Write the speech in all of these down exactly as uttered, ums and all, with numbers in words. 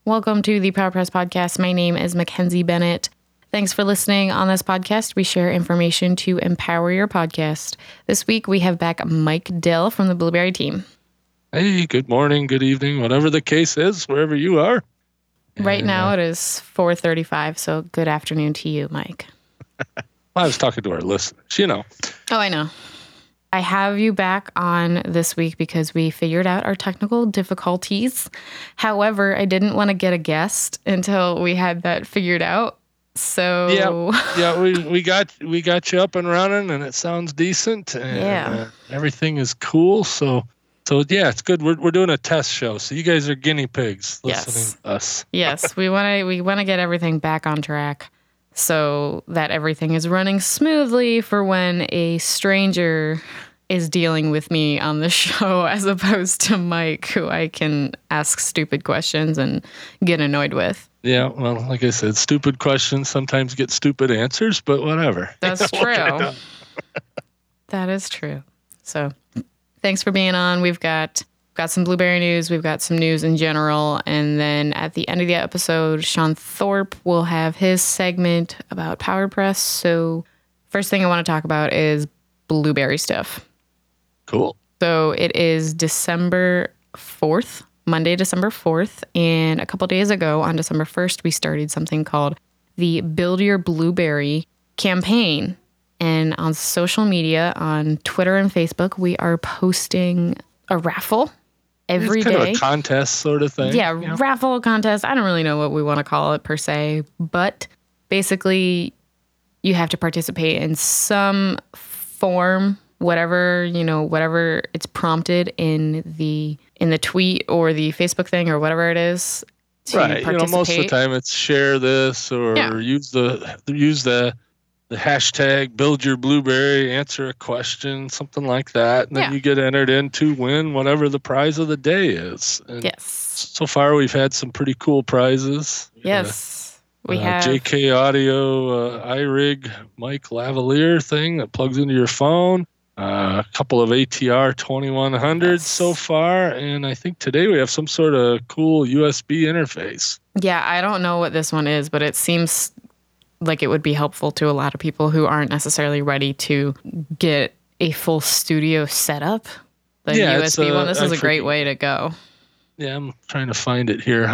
Welcome to the PowerPress Podcast. My name is Mackenzie Bennett. Thanks for listening. On this podcast, we share information to empower your podcast. This week, we have back Mike Dill from the Blueberry team. Hey, good morning, good evening, whatever the case is, wherever you are. Right and, now, uh, it is four thirty-five, so good afternoon to you, Mike. I was talking to our listeners, you know. Oh, I know. I have you back on this week because we figured out our technical difficulties. However, I didn't want to get a guest until we had that figured out. So yeah, yeah, we, we got we got you up and running, and it sounds decent, and yeah. uh, everything is cool. So, so yeah, it's good. We're we're doing a test show, so you guys are guinea pigs listening yes. to us. Yes, we want to we want to get everything back on track so that everything is running smoothly for when a stranger is dealing with me on the show, as opposed to Mike, who I can ask stupid questions and get annoyed with. Yeah, well, like I said, stupid questions sometimes get stupid answers, but whatever. That's true. That is true. So thanks for being on. We've got got some Blueberry news. We've got some news in general. And then at the end of the episode, Sean Thorpe will have his segment about PowerPress. So first thing I want to talk about is Blueberry stuff. Cool. So it is December fourth. Monday, December fourth, and a couple days ago on December first, we started something called the Build Your Blueberry campaign. And on social media, on Twitter and Facebook, we are posting a raffle every it's kind day. Of a contest sort of thing. Yeah, yeah, raffle contest. I don't really know what we want to call it per se, but basically you have to participate in some form, whatever, you know, whatever it's prompted in the in the tweet or the Facebook thing or whatever it is. To right. You know, most of the time it's share this or yeah. use the use the the hashtag build your blueberry, answer a question, something like that. And then yeah. you get entered in to win whatever the prize of the day is. And yes. So far we've had some pretty cool prizes. Yes. Uh, we uh, have J K Audio uh, iRig mic lavalier thing that plugs into your phone. Uh, a couple of A T R twenty-one hundreds yes. so far, and I think today we have some sort of cool U S B interface. Yeah, I don't know what this one is, but it seems like it would be helpful to a lot of people who aren't necessarily ready to get a full studio setup. The yeah, U S B uh, one, this I is a great forget. way to go. Yeah, I'm trying to find it here.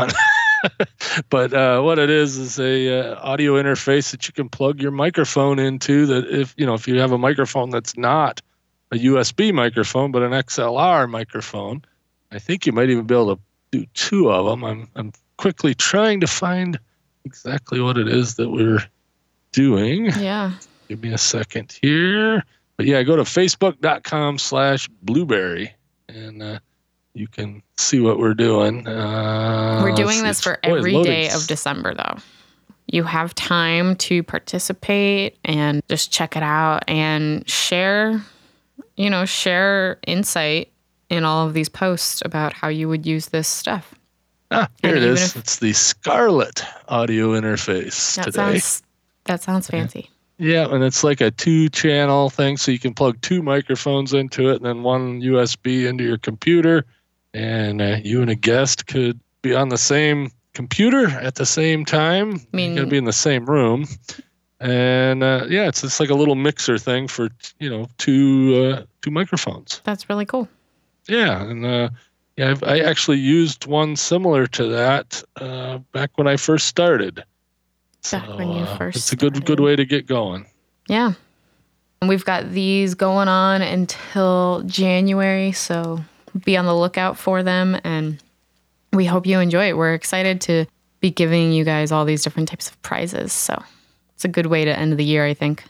But uh, what it is is a uh, audio interface that you can plug your microphone into. That if you know if you have a microphone that's not a U S B microphone, but an X L R microphone. I think you might even be able to do two of them. I'm I'm quickly trying to find exactly what it is that we're doing. Yeah. Give me a second here. But yeah, go to facebook.com slash blueberry and uh, you can see what we're doing. Uh, we're doing this for boy, every loading. day of December, though. You have time to participate and just check it out and share you know, share insight in all of these posts about how you would use this stuff. Ah, here and it is. If, it's the Scarlett audio interface that today. Sounds, that sounds fancy. Yeah, and it's like a two-channel thing, so you can plug two microphones into it and then one U S B into your computer, and uh, you and a guest could be on the same computer at the same time. I mean, you're going to be in the same room. And uh, yeah, it's it's like a little mixer thing for you know two uh, two microphones. That's really cool. Yeah, and uh, yeah, I've, I actually used one similar to that uh, back when I first started. Back so, when you uh, first. It's a good started. good way to get going. Yeah, and we've got these going on until January, so be on the lookout for them, and we hope you enjoy it. We're excited to be giving you guys all these different types of prizes. So. It's a good way to end the year, I think.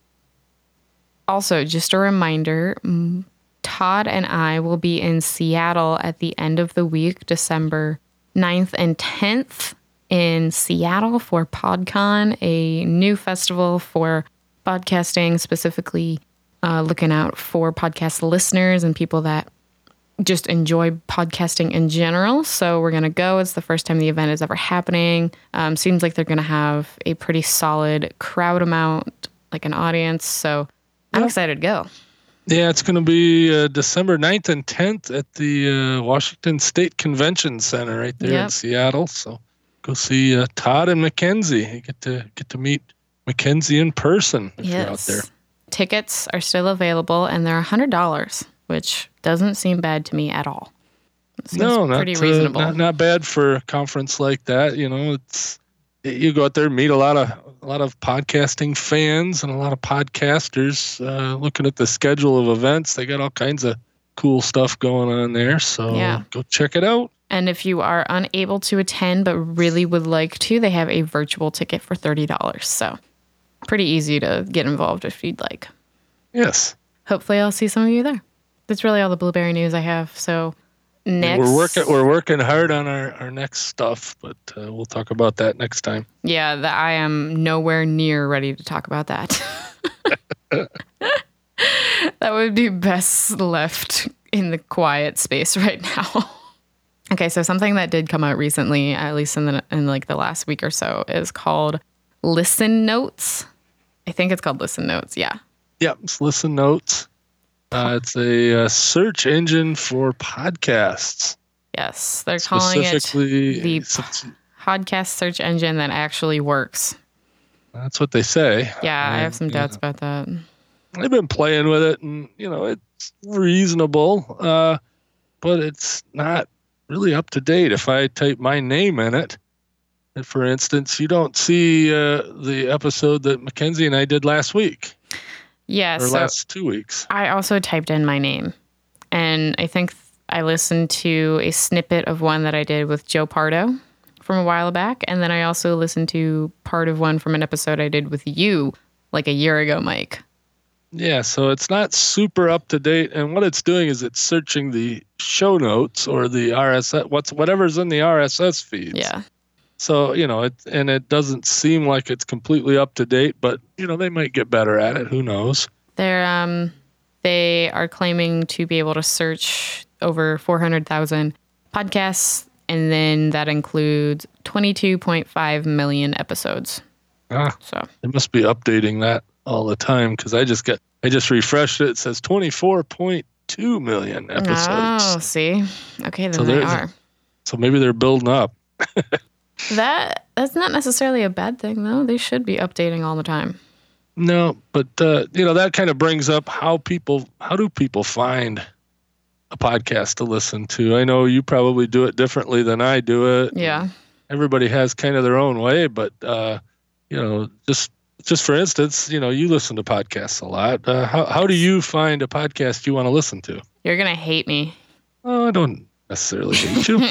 Also, just a reminder, Todd and I will be in Seattle at the end of the week, December ninth and tenth in Seattle for PodCon, a new festival for podcasting, specifically uh, looking out for podcast listeners and people that just enjoy podcasting in general. So we're going to go. It's the first time the event is ever happening. Um, seems like they're going to have a pretty solid crowd amount, like an audience. So I'm yep. excited to go. Yeah, it's going to be uh, December ninth and tenth at the uh, Washington State Convention Center right there yep. in Seattle. So go see uh, Todd and Mackenzie. You get to get to meet Mackenzie in person if yes. you're out there. Tickets are still available, and they're one hundred dollars, which doesn't seem bad to me at all. Seems no, not, pretty reasonable. Uh, not not bad for a conference like that. You know, it's you go out there, meet a lot of a lot of podcasting fans and a lot of podcasters. Uh, looking at the schedule of events, they got all kinds of cool stuff going on there. So yeah. go check it out. And if you are unable to attend but really would like to, they have a virtual ticket for thirty dollars. So pretty easy to get involved if you'd like. Yes. Hopefully I'll see some of you there. That's really all the Blueberry news I have. So next... We're working We're working hard on our, our next stuff, but uh, we'll talk about that next time. Yeah, the, I am nowhere near ready to talk about that. That would be best left in the quiet space right now. Okay, so something that did come out recently, at least in the in like the last week or so, is called Listen Notes. I think it's called Listen Notes, yeah. Yeah, it's Listen Notes. Uh, it's a uh, search engine for podcasts. Yes, they're calling it the p- podcast search engine that actually works. That's what they say. Yeah, and I have some doubts know, about that. I've been playing with it, and, you know, it's reasonable, uh, but it's not really up to date. If I type my name in it, for instance, you don't see uh, the episode that Mackenzie and I did last week. Yeah, or so last two weeks. I also typed in my name, and I think I listened to a snippet of one that I did with Joe Pardo from a while back, and then I also listened to part of one from an episode I did with you like a year ago, Mike. Yeah, so it's not super up to date, and what it's doing is it's searching the show notes or the R S S, what's whatever's in the R S S feeds. Yeah. So, you know, it and it doesn't seem like it's completely up to date, but, you know, they might get better at it. Who knows? They're um they are claiming to be able to search over four hundred thousand podcasts, and then that includes twenty-two point five million episodes. Ah, so they must be updating that all the time, because I just got I just refreshed it. It says twenty-four point two million episodes. Oh, see? Okay, then so they are. So maybe they're building up. that that's not necessarily a bad thing, though. They should be updating all the time. No, but uh, you know, that kind of brings up how people how do people find a podcast to listen to? I know you probably do it differently than I do it. Yeah. Everybody has kind of their own way, but uh, you know, just just for instance, you know, you listen to podcasts a lot. Uh, how how do you find a podcast you want to listen to? You're gonna hate me. Oh, I don't necessarily hate you.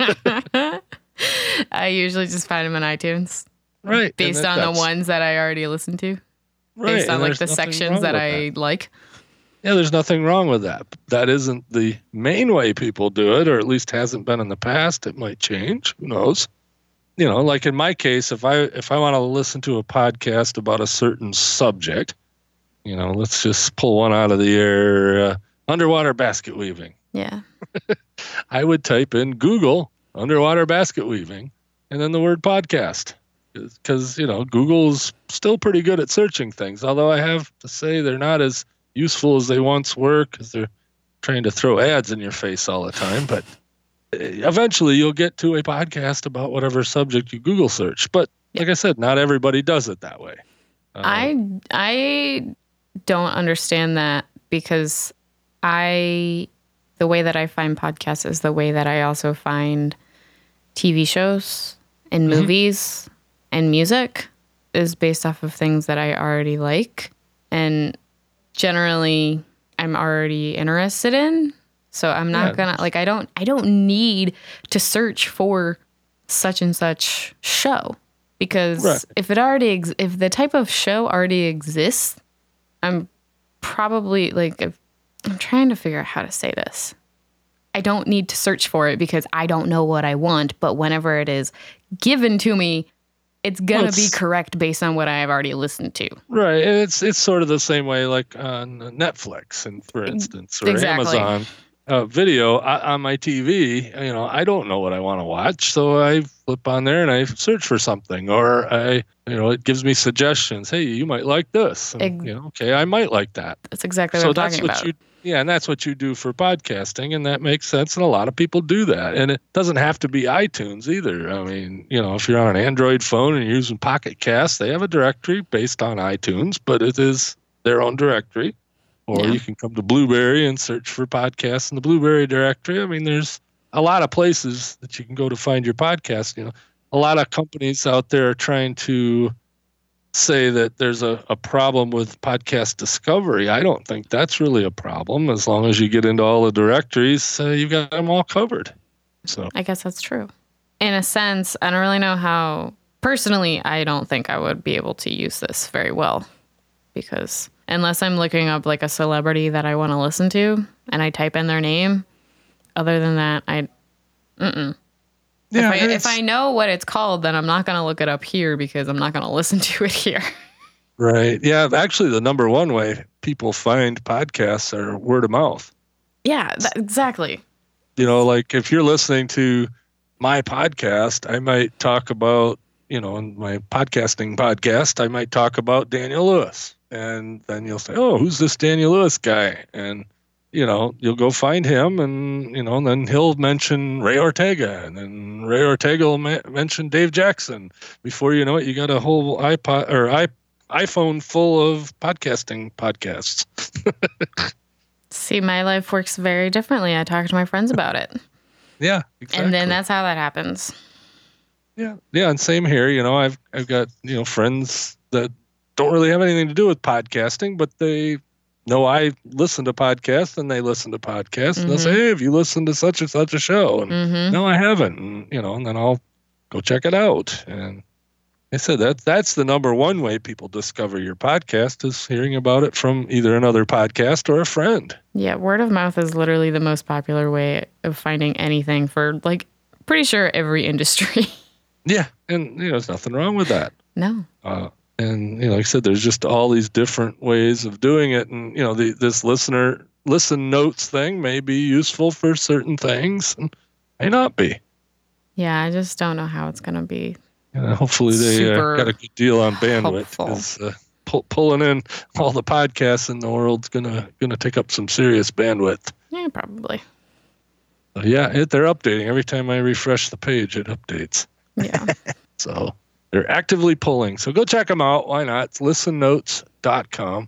I usually just find them on iTunes. Right. Based that, on the ones that I already listened to. Right. Based on like the sections that I that. like. Yeah, there's nothing wrong with that. That isn't the main way people do it, or at least hasn't been in the past. It might change. Who knows? You know, like in my case, if I if I want to listen to a podcast about a certain subject, you know, let's just pull one out of the air, uh, underwater basket weaving. Yeah. I would type in Google underwater basket weaving and then the word podcast, because, you know, Google's still pretty good at searching things, although I have to say they're not as useful as they once were, because they're trying to throw ads in your face all the time. But eventually you'll get to a podcast about whatever subject you Google search. But like I said, not everybody does it that way. Uh, I I don't understand that, because I the way that I find podcasts is the way that I also find T V shows and mm-hmm. movies and music, is based off of things that I already like and generally I'm already interested in. So I'm not yeah. gonna like I don't I don't need to search for such and such show, because right. if it already ex- if the type of show already exists, I'm probably like if, I'm trying to figure out how to say this. I don't need to search for it because I don't know what I want, but whenever it is given to me, it's gonna well, it's, be correct based on what I've already listened to. Right, and it's it's sort of the same way like on Netflix, and for instance, or exactly. Amazon uh, Video I, on my T V. You know, I don't know what I want to watch, so I flip on there and I search for something, or I, you know, it gives me suggestions. Hey, you might like this. And, Ex- you know, okay, I might like that. That's exactly So what I'm that's talking what about. you, yeah, and that's what you do for podcasting, and that makes sense. And a lot of people do that, and it doesn't have to be iTunes either. I mean, you know, if you're on an Android phone and you're using Pocket Cast, they have a directory based on iTunes, but it is their own directory. Or Yeah. you can come to Blueberry and search for podcasts in the Blueberry directory. I mean, there's a lot of places that you can go to find your podcast. You know, a lot of companies out there are trying to say that there's a, a problem with podcast discovery. I don't think that's really a problem. As long as you get into all the directories, uh, you've got them all covered. So I guess that's true. In a sense, I don't really know how. Personally, I don't think I would be able to use this very well, because unless I'm looking up like a celebrity that I want to listen to and I type in their name, other than that, I, mm-mm. yeah, if, I, if I know what it's called, then I'm not going to look it up here because I'm not going to listen to it here. right. Yeah, actually, the number one way people find podcasts are word of mouth. Yeah, that, exactly. You know, like if you're listening to my podcast, I might talk about, you know, in my podcasting podcast, I might talk about Daniel Lewis. And then you'll say, oh, who's this Daniel Lewis guy? And, you know, you'll go find him, and, you know, and then he'll mention Ray Ortega, and then Ray Ortega will ma- mention Dave Jackson. Before you know it, you got a whole iPod or i iPhone full of podcasting podcasts. See, my life works very differently. I talk to my friends about it. Yeah, exactly. And then that's how that happens. Yeah, yeah, and same here. You know, I've I've got, you know, friends that don't really have anything to do with podcasting, but they know I listen to podcasts, and they listen to podcasts, mm-hmm. and they'll say, hey, have you listened to such and such a show? And mm-hmm. no, I haven't. And, you know, and then I'll go check it out. And I said that that's the number one way people discover your podcast, is hearing about it from either another podcast or a friend. Yeah, word of mouth is literally the most popular way of finding anything for, like, pretty sure every industry. Yeah, and, you know, there's nothing wrong with that. No. Uh, and, you know, like I said, there's just all these different ways of doing it. And, you know, the, this listener listen notes thing may be useful for certain things and may not be. Yeah, I just don't know how it's going to be. Uh, hopefully they uh, got a good deal on bandwidth, because uh, pull, pulling in all the podcasts in the world's gonna gonna take up some serious bandwidth. Yeah, probably. So yeah, it, they're updating every time I refresh the page. It updates. Yeah. So they're actively pulling. So go check them out. Why not? It's listen notes dot com.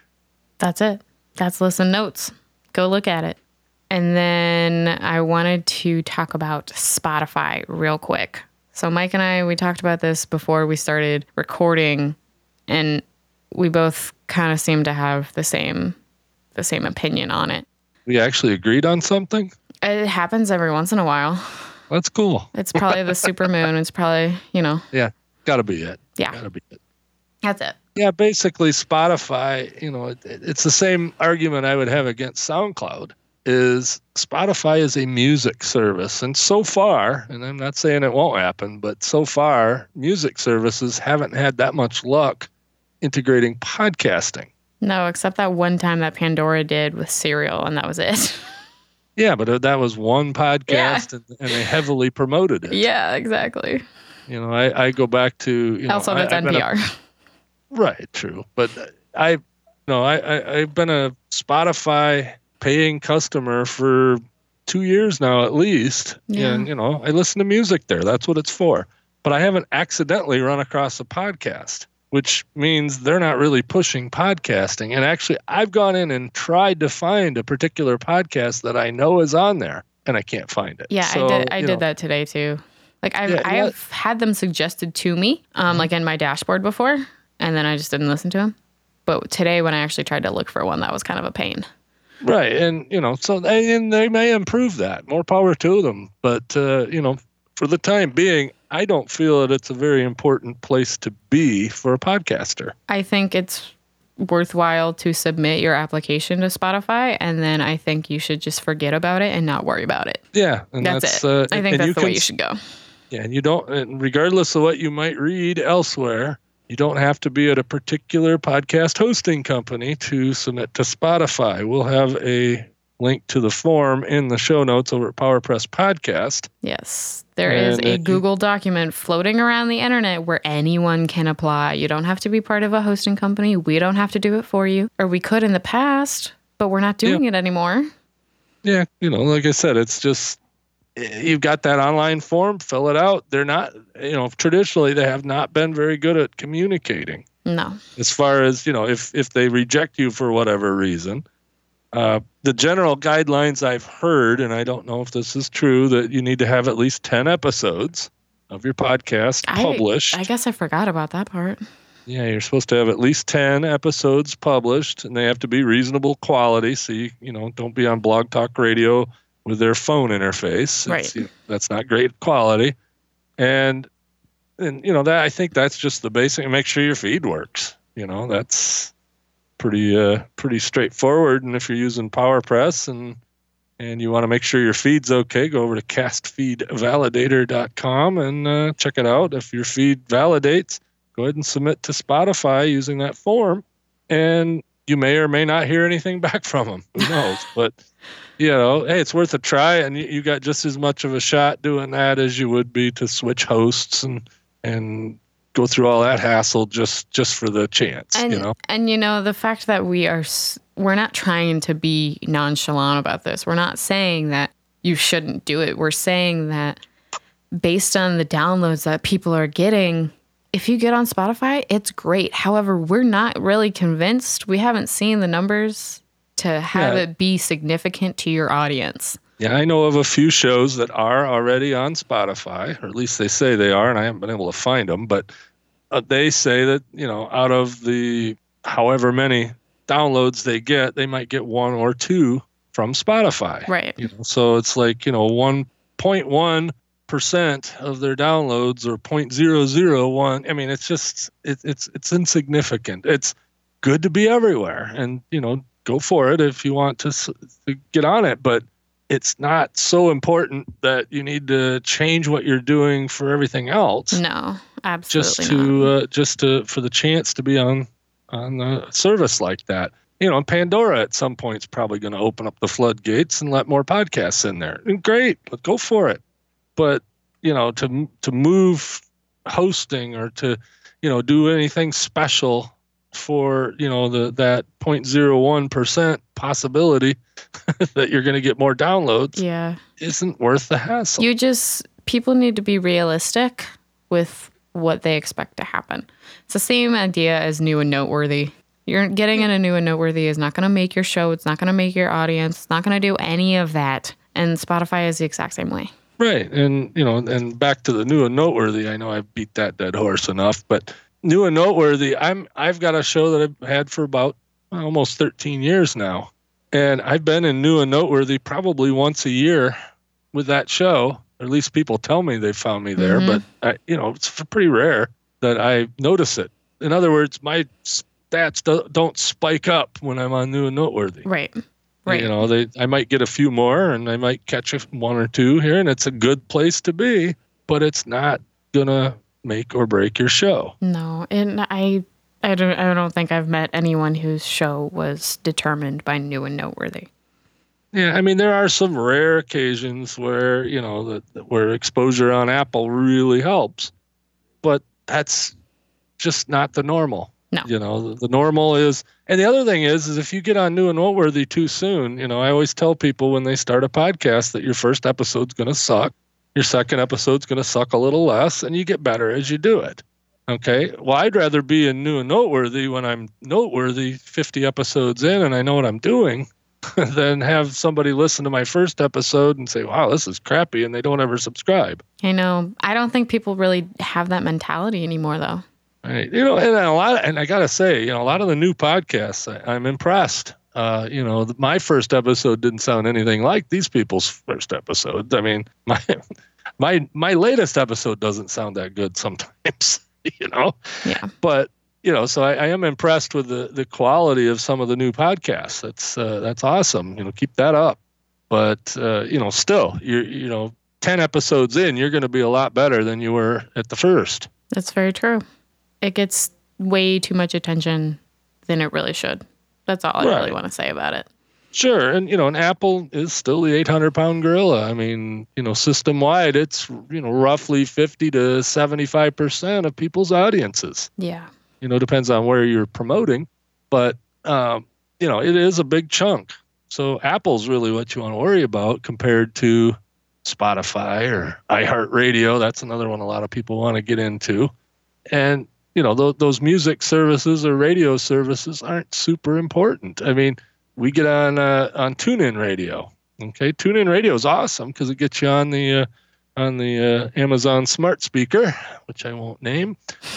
That's it. That's Listen Notes. Go look at it. And then I wanted to talk about Spotify real quick. So Mike and I, we talked about this before we started recording, and we both kind of seem to have the same the same opinion on it. We actually agreed on something? It happens every once in a while. That's cool. It's probably the supermoon. It's probably, you know. Yeah, gotta be it. Yeah. Gotta be it. That's it. Yeah, basically Spotify, you know, it, it's the same argument I would have against SoundCloud. Is Spotify is a music service. And so far, and I'm not saying it won't happen, but so far, music services haven't had that much luck integrating podcasting. No, except that one time that Pandora did with Serial, and that was it. Yeah, but that was one podcast, Yeah. and, and they heavily promoted it. Yeah, exactly. You know, I, I go back to... You know, Also, that's I, I've N been P R. a- right, true. But I, no, I, I, I've been a Spotify paying customer for two years now at least. Yeah. And, you know, I listen to music there. That's what it's for. But I haven't accidentally run across a podcast, which means they're not really pushing podcasting. And actually, I've gone in and tried to find a particular podcast that I know is on there, and I can't find it. Yeah, So, I did. I you did know, that today too. Like I've Yeah, yeah. I've had them suggested to me, um, like in my dashboard before, and then I just didn't listen to them. But today, when I actually tried to look for one, that was kind of a pain. Right. And, you know, so they, and they may improve that. More power to them. But, uh, you know, for the time being, I don't feel that it's a very important place to be for a podcaster. I think it's worthwhile to submit your application to Spotify, and then I think you should just forget about it and not worry about it. Yeah. And That's, that's, it. Uh, I and- think and that's you the way can- you should go. Yeah. And you don't, and regardless of what you might read elsewhere, you don't have to be at a particular podcast hosting company to submit to Spotify. We'll have a link to the form in the show notes over at PowerPress Podcast. Yes. There and is a uh, Google document floating around the internet where anyone can apply. You don't have to be part of a hosting company. We don't have to do it for you. Or we could in the past, but we're not doing yeah. it anymore. Yeah. You know, like I said, it's just, you've got that online form, fill it out. They're not, you know, traditionally they have not been very good at communicating. No. As far as, you know, if, if they reject you for whatever reason, uh, the general guidelines I've heard, and I don't know if this is true, that you need to have at least ten episodes of your podcast published. I, I guess I forgot about that part. Yeah, you're supposed to have at least ten episodes published, and they have to be reasonable quality. So, you, you know, don't be on Blog Talk Radio with their phone interface. Right. You know, that's not great quality. And, and, you know, that I think that's just the basic. Make sure your feed works. You know, that's pretty uh, pretty straightforward. And if you're using PowerPress and and you want to make sure your feed's okay, go over to cast feed validator dot com and uh, check it out. If your feed validates, go ahead and submit to Spotify using that form. And you may or may not hear anything back from them. Who knows? But, you know, hey, it's worth a try. And you, you got just as much of a shot doing that as you would be to switch hosts and and go through all that hassle just just for the chance. And, you know, and you know, the fact that we are we're not trying to be nonchalant about this. We're not saying that you shouldn't do it. We're saying that based on the downloads that people are getting, if you get on Spotify, it's great. However, we're not really convinced. We haven't seen the numbers to have yeah. it be significant to your audience. Yeah, I know of a few shows that are already on Spotify, or at least they say they are, and I haven't been able to find them. But uh, they say that, you know, out of the however many downloads they get, they might get one or two from Spotify. Right. You know, so it's like, you know, one point one percent of their downloads or zero point zero zero one. I mean, it's just, it, it's it's insignificant. It's good to be everywhere, and, you know, go for it if you want to, to get on it. But it's not so important that you need to change what you're doing for everything else. No, absolutely just to not. Uh, just to for the chance to be on on a service like that. You know, Pandora at some point is probably going to open up the floodgates and let more podcasts in there. And great, let's go for it. But, you know, to to move hosting or to, you know, do anything special for, you know, the that zero point zero one percent possibility that you're going to get more downloads, yeah, isn't worth the hassle. You just, people need to be realistic with what they expect to happen. It's the same idea as new and noteworthy. You're getting in a new and noteworthy is not going to make your show. It's not going to make your audience. It's not going to do any of that. And Spotify is the exact same way. Right. And, you know, and back to the new and noteworthy, I know I've beat that dead horse enough, but new and noteworthy, I'm, I've got a show that I've had for about almost thirteen years now. And I've been in new and noteworthy probably once a year with that show. Or at least people tell me they found me there, mm-hmm. but I, you know, it's pretty rare that I notice it. In other words, my stats do, don't spike up when I'm on new and noteworthy. Right. Right. You know, they I might get a few more, and I might catch a, one or two here, and it's a good place to be, but it's not gonna make or break your show. No, and I. I don't, I don't think I've met anyone whose show was determined by new and noteworthy. Yeah, I mean, there are some rare occasions where, you know, that where exposure on Apple really helps, but that's just not the normal. No. You know, the, the normal is, and the other thing is, is if you get on new and noteworthy too soon, you know, I always tell people when they start a podcast that your first episode's going to suck, your second episode's going to suck a little less, and you get better as you do it. Okay, well, I'd rather be in new and noteworthy when I'm noteworthy fifty episodes in and I know what I'm doing than have somebody listen to my first episode and say, wow, this is crappy, and they don't ever subscribe. I know. I don't think people really have that mentality anymore, though. Right. You know, and a lot, and I got to say, you know, a lot of the new podcasts, I, I'm impressed. Uh, you know, my first episode didn't sound anything like these people's first episodes. I mean, my my my latest episode doesn't sound that good sometimes. You know, yeah. But you know, so I, I am impressed with the, the quality of some of the new podcasts. That's uh, that's awesome. You know, keep that up. But uh, you know, still, you're you know, ten episodes in, you're going to be a lot better than you were at the first. That's very true. It gets way too much attention than it really should. That's all I right. really want to say about it. Sure. And, you know, and Apple is still the eight hundred pound gorilla. I mean, you know, system wide, it's, you know, roughly fifty to seventy-five percent of people's audiences. Yeah. You know, depends on where you're promoting. But, um, you know, it is a big chunk. So Apple's really what you want to worry about compared to Spotify or iHeartRadio. That's another one a lot of people want to get into. And, you know, th- those music services or radio services aren't super important. I mean, we get on uh, on TuneIn Radio. Okay, TuneIn Radio is awesome because it gets you on the uh, on the uh, Amazon smart speaker, which I won't name,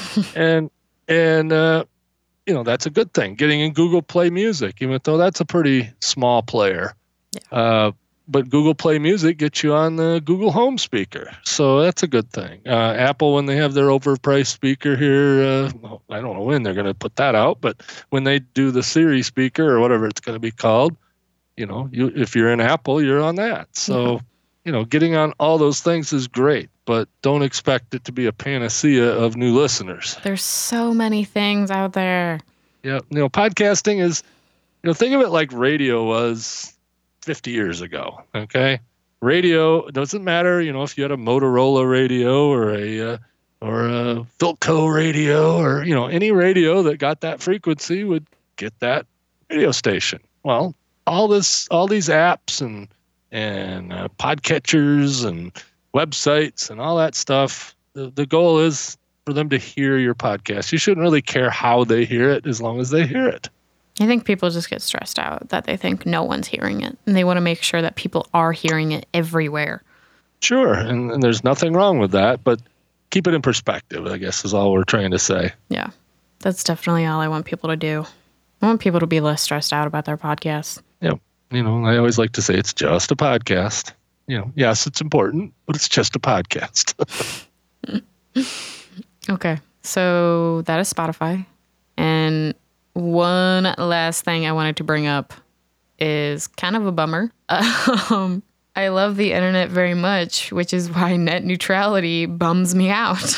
and and uh, you know, that's a good thing. Getting in Google Play Music, even though that's a pretty small player. Yeah. Uh, but Google Play Music gets you on the Google Home speaker, so that's a good thing. Uh, Apple, when they have their overpriced speaker here, uh, well, I don't know when they're going to put that out, but when they do the Siri speaker or whatever it's going to be called, you know, you if you're in Apple, you're on that. So, yeah. you know, getting on all those things is great, but don't expect it to be a panacea of new listeners. There's so many things out there. Yeah, you know, podcasting is, you know, think of it like radio was fifty years ago. Okay, radio, it doesn't matter, you know, if you had a Motorola radio or a uh, or a Philco radio or, you know, any radio that got that frequency would get that radio station. Well, all this, all these apps and and uh, podcatchers and websites and all that stuff. The, the goal is for them to hear your podcast. You shouldn't really care how they hear it as long as they hear it. I think people just get stressed out that they think no one's hearing it, and they want to make sure that people are hearing it everywhere. Sure, and, and there's nothing wrong with that, but keep it in perspective, I guess, is all we're trying to say. Yeah, that's definitely all I want people to do. I want people to be less stressed out about their podcasts. Yeah, you know, I always like to say it's just a podcast. You know, yes, it's important, but it's just a podcast. Okay, so that is Spotify, and one last thing I wanted to bring up is kind of a bummer. Um, I love the internet very much, which is why net neutrality bums me out.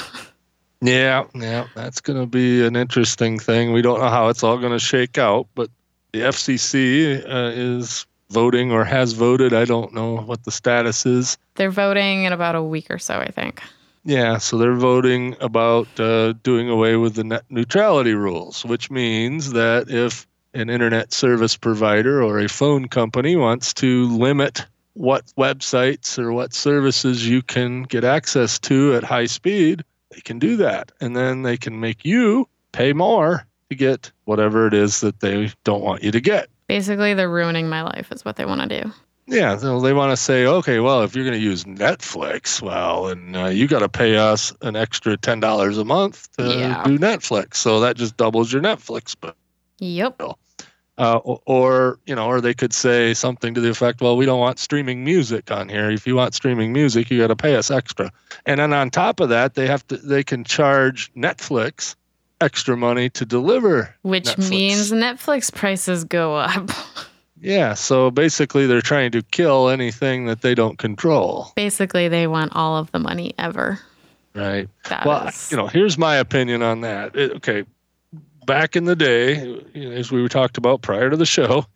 yeah, yeah, that's going to be an interesting thing. We don't know how it's all going to shake out, but the F C C uh, is voting or has voted. I don't know what the status is. They're voting in about a week or so, I think. Yeah, so they're voting about uh, doing away with the net neutrality rules, which means that if an internet service provider or a phone company wants to limit what websites or what services you can get access to at high speed, they can do that. And then they can make you pay more to get whatever it is that they don't want you to get. Basically, they're ruining my life is what they want to do. Yeah, so they want to say, okay, well, if you're going to use Netflix, well, and uh, you got to pay us an extra ten dollars a month to yeah. do Netflix. So that just doubles your Netflix bill. Yep. Uh, or, or, you know, or they could say something to the effect, well, we don't want streaming music on here. If you want streaming music, you got to pay us extra. And then on top of that, they have to, they can charge Netflix extra money to deliver Which Netflix. means Netflix prices go up. Yeah, so basically they're trying to kill anything that they don't control. Basically, they want all of the money ever. Right. That well, is... you know, here's my opinion on that. It, okay, back in the day, you know, as we talked about prior to the show,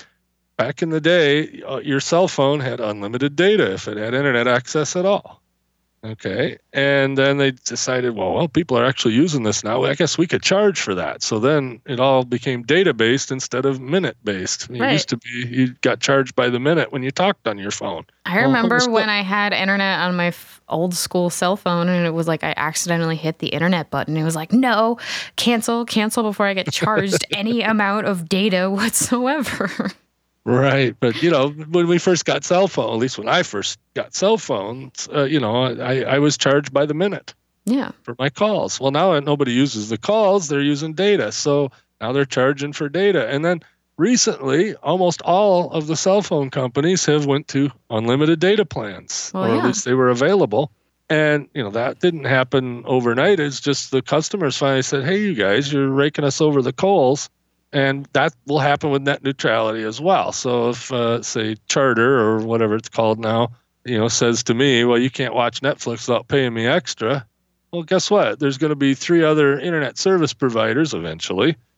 back in the day, uh, your cell phone had unlimited data if it had internet access at all. Okay. And then they decided, well, well, people are actually using this now. I guess we could charge for that. So then it all became data-based instead of minute-based. It right. used to be you got charged by the minute when you talked on your phone. I remember well, when I had internet on my f- old school cell phone, and it was like I accidentally hit the internet button. It was like, no, cancel, cancel before I get charged any amount of data whatsoever. Right. But, you know, when we first got cell phone, at least when I first got cell phones, uh, you know, I, I was charged by the minute. Yeah. For my calls. Well, now nobody uses the calls. They're using data. So now they're charging for data. And then recently, almost all of the cell phone companies have went to unlimited data plans, well, or yeah. at least they were available. And, you know, that didn't happen overnight. It's just the customers finally said, hey, you guys, you're raking us over the coals. And that will happen with net neutrality as well. So if, uh, say, Charter or whatever it's called now, you know, says to me, well, you can't watch Netflix without paying me extra. Well, guess what? There's going to be three other internet service providers eventually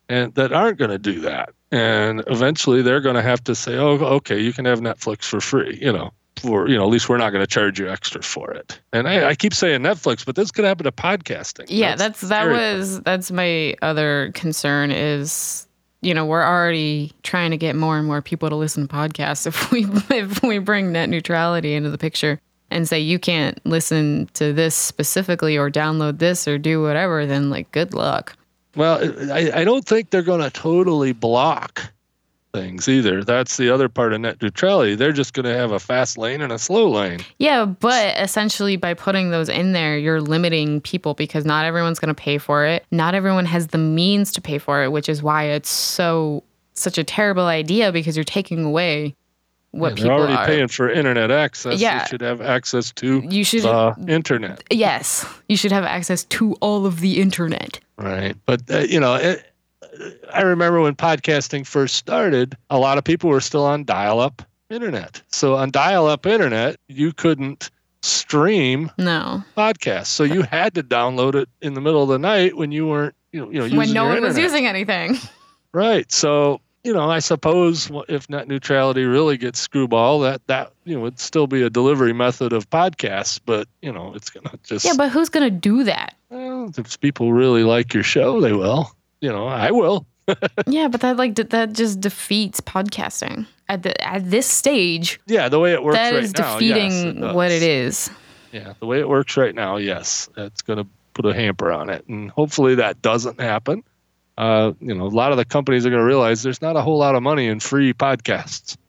and that aren't going to do that. And eventually they're going to have to say, oh, okay, you can have Netflix for free, you know, for, you know, at least we're not going to charge you extra for it. And I, I keep saying Netflix, but this could happen to podcasting. Yeah, that's, that's that was, part. that's my other concern is, you know, we're already trying to get more and more people to listen to podcasts. If we, if we bring net neutrality into the picture and say, you can't listen to this specifically or download this or do whatever, then like, good luck. Well, I, I don't think they're going to totally block things either. That's the other part of net neutrality. They're just going to have a fast lane and a slow lane. Yeah, but essentially by putting those in there, you're limiting people because not everyone's going to pay for it. Not everyone has the means to pay for it, which is why it's so such a terrible idea because you're taking away what yeah, people they're already are. paying for internet access. Yeah. You should have access to you should, the internet. Yes, you should have access to all of the internet. Right. But, uh, you know, it, I remember when podcasting first started, a lot of people were still on dial-up internet. So on dial-up internet, you couldn't stream no podcasts. So you had to download it in the middle of the night when you weren't, you know, you know using when no your one internet. was using anything. Right. So, you know, I suppose if net neutrality really gets screwball, that, that you know, would still be a delivery method of podcasts. But, you know, it's going to just... Yeah, but who's going to do that? Well, if people really like your show, they will. You know, I will. Yeah, but that like d- that just defeats podcasting at the at this stage. Yeah, the way it works that right is now, defeating yes, it what does. it is. Yeah, the way it works right now, yes, it's going to put a hamper on it, and hopefully that doesn't happen. Uh, you know, a lot of the companies are going to realize there's not a whole lot of money in free podcasts.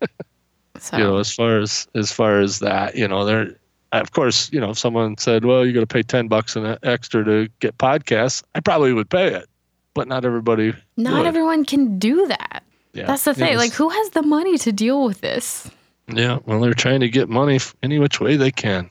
So You know, as far as as far as that, you know, they're of course, you know, if someone said, "Well, you're going to pay ten bucks an extra to get podcasts," I probably would pay it. But not everybody not would. everyone can do that. Yeah. That's the thing. Yes. Like, who has the money to deal with this? Yeah, well, they're trying to get money any which way they can.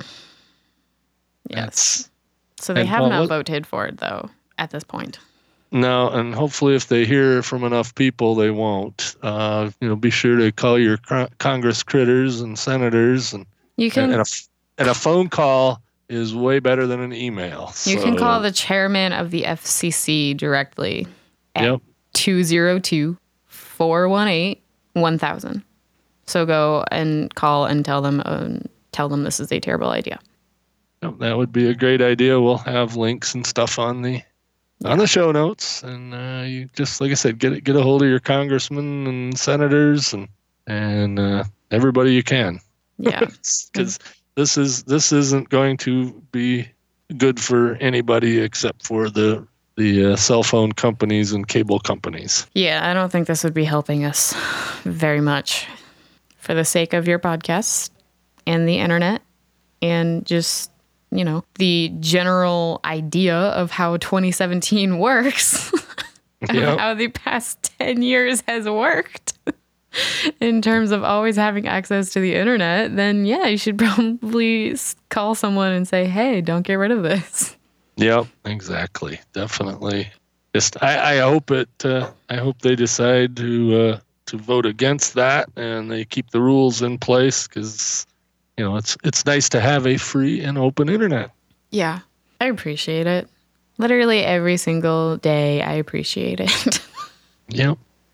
Yes. That's, So they and, have well, not what- voted for it, though, at this point. no, and hopefully if they hear from enough people, they won't. Uh, you know, be sure to call your cr- Congress critters and senators, and You can and a, and a phone call is way better than an email. you So, can call the chairman of the F C C directly at Yep. two oh two, four one eight, one thousand. So go and call and tell them um, tell them this is a terrible idea. Yep, that would be a great idea. We'll have links and stuff on the on the show notes, and uh, you just like I said, get get a hold of your congressmen and senators and and uh, everybody you can. Yeah. Because this is this isn't going to be good for anybody except for the the uh, cell phone companies and cable companies. Yeah, I don't think this would be helping us very much for the sake of your podcast and the internet and just, you know, the general idea of how twenty seventeen works, of Yep. how the past ten years has worked in terms of always having access to the internet, then yeah, you should probably s- call someone and say, hey, don't get rid of this. Yep, exactly, definitely. Just I, I hope it. Uh, I hope they decide to uh, to vote against that and they keep the rules in place because you know it's it's nice to have a free and open internet. Yeah, I appreciate it. Literally every single day, I appreciate it. Yep.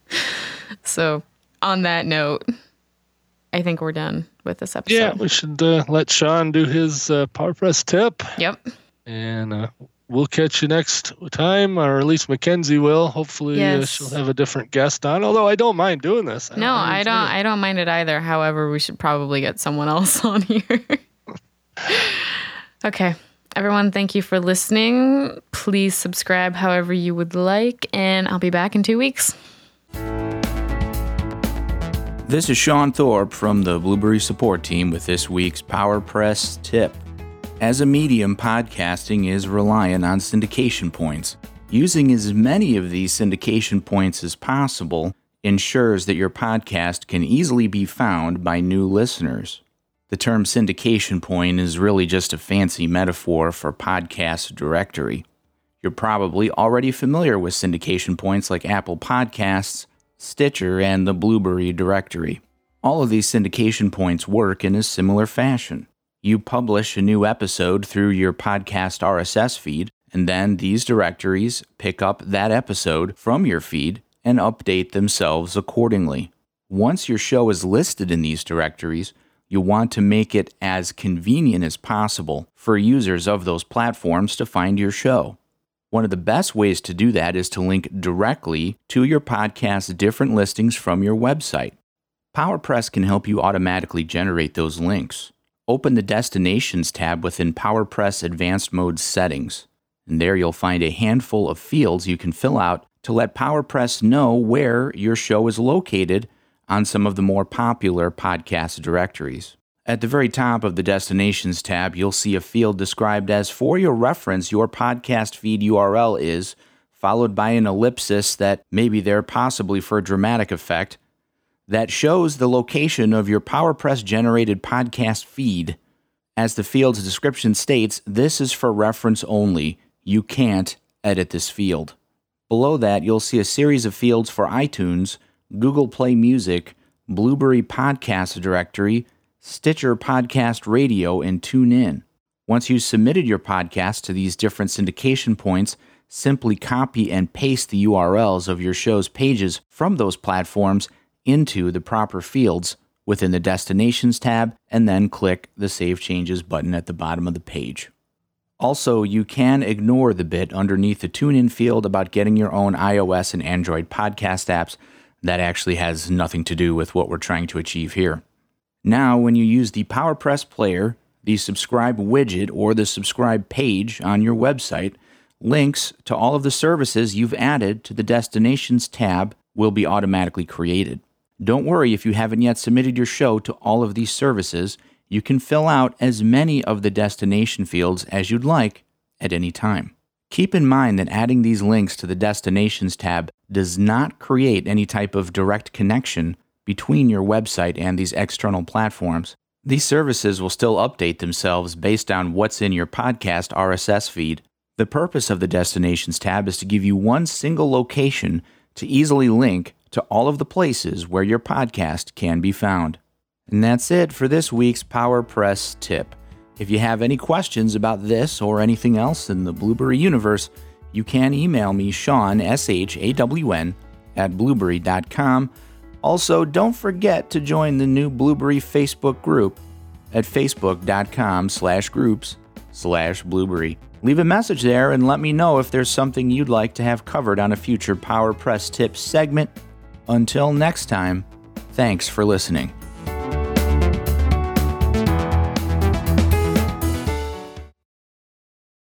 So, on that note, I think we're done with this episode. Yeah, we should uh, let Sean do his uh, PowerPress tip, Yep. and uh, we'll catch you next time, or at least Mackenzie will. Hopefully, uh, Yes. she'll have a different guest on. Although I don't mind doing this. No, I enjoy don't. it. I don't mind it either. However, we should probably get someone else on here. Okay, everyone, thank you for listening. Please subscribe however you would like, and I'll be back in two weeks. This is Sean Thorpe from the Blueberry Support Team with this week's PowerPress tip. As a medium, podcasting is reliant on syndication points. Using as many of these syndication points as possible ensures that your podcast can easily be found by new listeners. The term syndication point is really just a fancy metaphor for podcast directory. You're probably already familiar with syndication points like Apple Podcasts, Stitcher, and the Blueberry directory. All of these syndication points work in a similar fashion. You publish a new episode through your podcast R S S feed, and then these directories pick up that episode from your feed and update themselves accordingly. Once your show is listed in these directories, you'll want to make it as convenient as possible for users of those platforms to find your show. One of the best ways to do that is to link directly to your podcast's different listings from your website. PowerPress can help you automatically generate those links. Open the Destinations tab within PowerPress Advanced Mode Settings, and there you'll find a handful of fields you can fill out to let PowerPress know where your show is located on some of the more popular podcast directories. At the very top of the Destinations tab, you'll see a field described as, for your reference, your podcast feed U R L is, followed by an ellipsis that may be there possibly for a dramatic effect, that shows the location of your PowerPress-generated podcast feed. As the field's description states, this is for reference only. You can't edit this field. Below that, you'll see a series of fields for iTunes, Google Play Music, Blueberry Podcast Directory, Stitcher Podcast Radio, and TuneIn. Once you've submitted your podcast to these different syndication points, simply copy and paste the U R Ls of your show's pages from those platforms into the proper fields within the Destinations tab, and then click the Save Changes button at the bottom of the page. Also, you can ignore the bit underneath the TuneIn field about getting your own iOS and Android podcast apps. That actually has nothing to do with what we're trying to achieve here. Now, when you use the PowerPress player, the subscribe widget, or the subscribe page on your website, links to all of the services you've added to the Destinations tab will be automatically created. Don't worry if you haven't yet submitted your show to all of these services. You can fill out as many of the destination fields as you'd like at any time. Keep in mind that adding these links to the Destinations tab does not create any type of direct connection between your website and these external platforms. These services will still update themselves based on what's in your podcast R S S feed. The purpose of the Destinations tab is to give you one single location to easily link to all of the places where your podcast can be found. And that's it for this week's PowerPress tip. If you have any questions about this or anything else in the Blueberry universe, you can email me, Shawn, S H A W N, at blueberry dot com. Also, don't forget to join the new Blueberry Facebook group at facebook.com slash groups slash blueberry. Leave a message there and let me know if there's something you'd like to have covered on a future PowerPress Tips segment. Until next time, thanks for listening.